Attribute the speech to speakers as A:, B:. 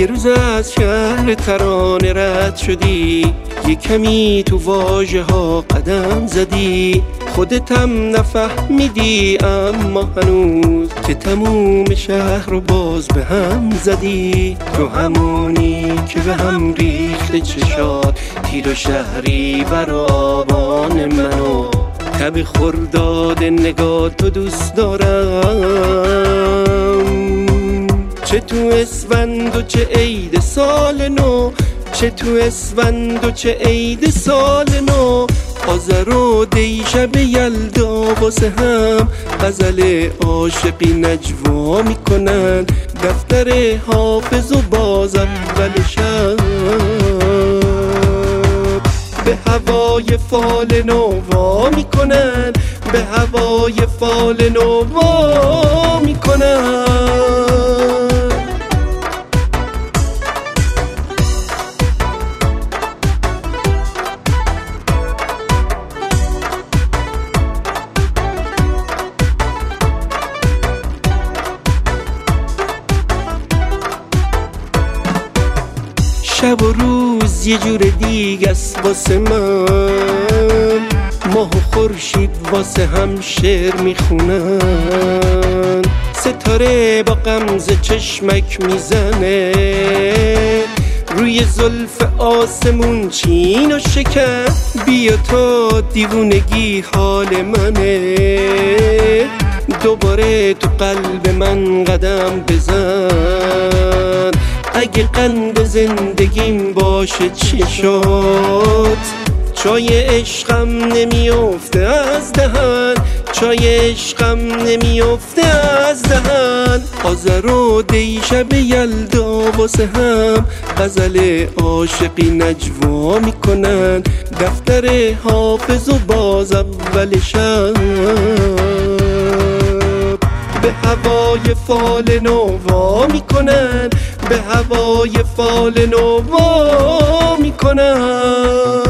A: یه روز از شهر ترانه رد شدی، یه کمی تو واژه ها قدم زدی، خودتم نفهمیدی اما هنوز که تموم شهر رو باز به هم زدی. تو همونی که به هم ریخته چشات، تیر و شهری بر آبان منو، تب خرداد نگاه تو دوست دارم. چه تو اسفند و چه عید سال نو، چه تو اسفند و چه عید سال نو، آذر و دی شب یلدا واسه هم غزل عاشقی نجوا میکنن، دفتر حافظ و باز اول شب به هوای فال نو وا میکنن، به هوای فال نو وا میکنن. شب و روز یه جور دیگه است واسه من، ماه و خورشید واسه هم شعر میخونن، ستاره با غمزه چشمک میزنه روی زلف آسمون چین و شکن. بیا تا دیوونگی حال منه، دوباره تو قلب من قدم بزن. اگه قند زندگیم باشه چشات، چای عشقم نمیافته از دهن، چای عشقم نمیافته از دهن. آذر و دی شب یلدا واسه هم غزل عاشقی نجوا میکنن، دفتر حافظ و باز اول شب به هوای فال نو وا میکنن، به هوای فال نو وا میکنن.